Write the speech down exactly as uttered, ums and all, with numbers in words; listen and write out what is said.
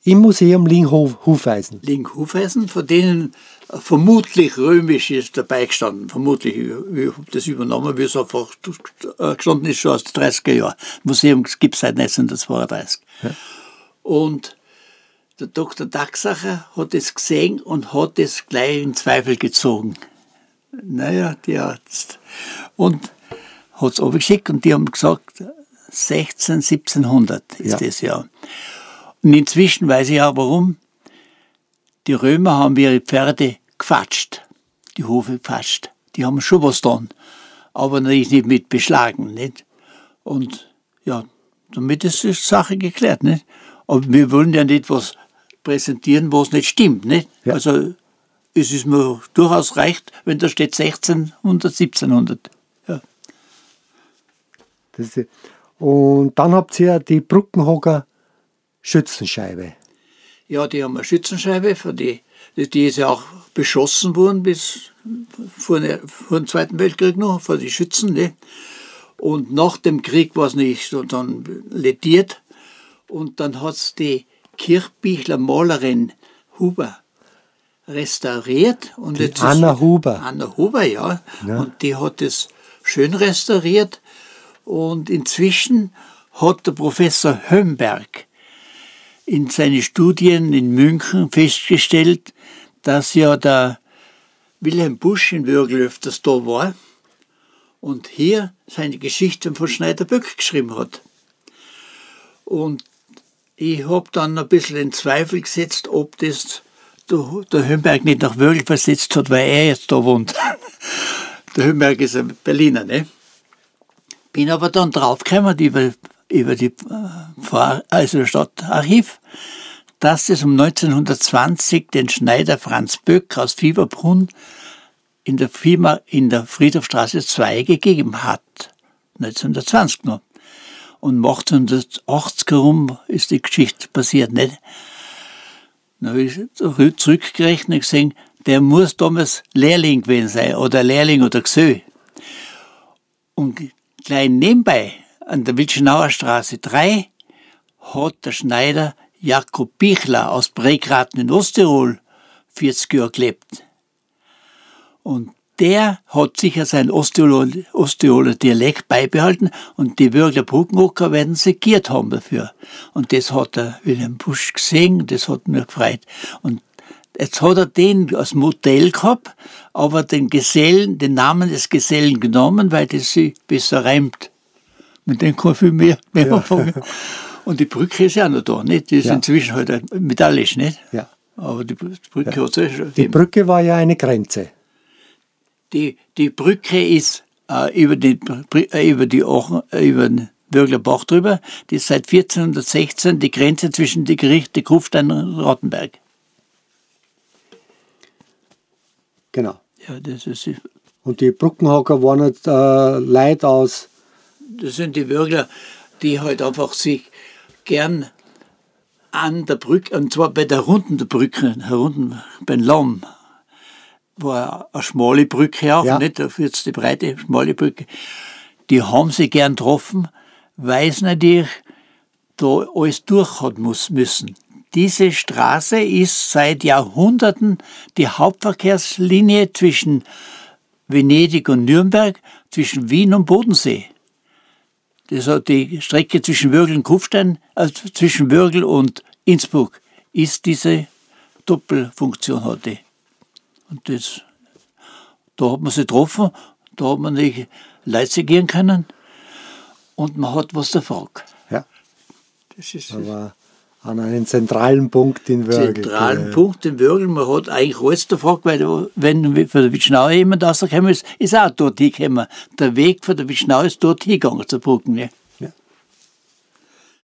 im Museum Lingen-Hufeisen. Lingen-Hufeisen, von denen vermutlich römisch ist dabei gestanden. Vermutlich, ich, ich habe das übernommen, wie es einfach gestanden ist, schon aus den dreißiger Jahren. Das Museum gibt es seit neunzehnhundertzweiunddreißig. Ja. Und der Doktor Dachsacher hat es gesehen und hat es gleich in Zweifel gezogen. Naja, die Arzt. Und hat es abgeschickt und die haben gesagt, sechzehn, siebzehnhundert ist ja. das Jahr. Und inzwischen weiß ich auch warum. Die Römer haben ihre Pferde gefatscht, die Hufe gefatscht. Die haben schon was getan, aber natürlich nicht mit beschlagen. Nicht? Und ja, damit ist die Sache geklärt. Nicht? Aber wir wollen ja nicht was präsentieren, was nicht stimmt. Nicht? Ja. Also es ist mir durchaus recht, wenn da steht sechzehnhundert, siebzehnhundert. Ja. Das ist, und dann habt ihr die Bruckenhager Schützenscheibe. Ja, die haben eine Schützenscheibe, für die, die ist ja auch beschossen worden bis vor, vor dem Zweiten Weltkrieg noch, vor die Schützen. Ne? Und nach dem Krieg war es nicht so dann lediert. Und dann hat es die Kirchbichler Malerin Huber restauriert. Und die jetzt Anna ist, Huber. Anna Huber, ja. ja. Und die hat es schön restauriert. Und inzwischen hat der Professor Hömberg in seinen Studien in München festgestellt, dass ja der Wilhelm Busch in Würgl öfters da war und hier seine Geschichten von Schneiderböck geschrieben hat. Und ich habe dann ein bisschen in Zweifel gesetzt, ob das der, der Hömberg nicht nach Würgl versetzt hat, weil er jetzt da wohnt. Der Hömberg ist ein Berliner, ne? Bin aber dann draufgekommen, über, über die also das Stadtarchiv, dass es um neunzehnhundertzwanzig den Schneider Franz Böck aus Fieberbrunn in der Firma in der Friedhofstraße zwei gegeben hat. neunzehnhundertzwanzig noch. Und achtzehnhundertachtzig herum ist die Geschichte passiert, nicht? Dann habe ich zurückgerechnet und gesehen, der muss damals Lehrling gewesen sein, oder Lehrling oder Gesell. Und gleich nebenbei, an der Witschenauer Straße drei, hat der Schneider Jakob Bichler aus Bregraten in Osttirol vierzig Jahre gelebt. Und der hat sicher seinen Osttiroler, Osttiroler Dialekt beibehalten und die Würgler Bruckenhocker werden segiert haben dafür. Und das hat der Wilhelm Busch gesehen, das hat mir gefreut. Und jetzt hat er den als Modell gehabt, aber den Gesellen, den Namen des Gesellen genommen, weil das sich besser reimt. Mit dem kann man viel mehr, mehr ja. anfangen. Und die Brücke ist ja auch noch da, nicht? Die ist ja. inzwischen halt metallisch, nicht? Ja. Aber die Brücke ja. hat es ja schon. Die Brücke war ja eine Grenze. Die, die Brücke ist äh, über, die, äh, über, die Ochen, äh, über den Würgler Bach drüber. Die ist seit vierzehnhundertsechzehn die Grenze zwischen die Gerichte Kufstein und Rottenberg. Genau. Ja, das ist. Und die Bruckenhacker waren jetzt äh, Leute aus. Das sind die Würgler, die halt einfach sich gern an der Brücke, und zwar bei der Runden der Brücke, herunten beim Lamm, war eine schmale Brücke auch, ja. nicht dafür jetzt die breite, schmale Brücke. Die haben sie gern getroffen, weil es natürlich da alles durch hat muss, müssen. Diese Straße ist seit Jahrhunderten die Hauptverkehrslinie zwischen Venedig und Nürnberg, zwischen Wien und Bodensee. Das hat die Strecke zwischen Würgl und Kufstein, also zwischen Würgl und Innsbruck, ist diese Doppelfunktion hatte. Und das, da hat man sie getroffen, da hat man nicht Leute gehen können und man hat was davon. Ja. Das ist aber an einen zentralen Punkt in Würgl. Zentralen ja. Punkt in Würgl, man hat eigentlich alles davon, weil wenn von der Witschenau jemand rausgekommen ist, ist auch dort hingekommen. Der Weg von der Witschenau ist dort hingegangen zur Brücke. Ne?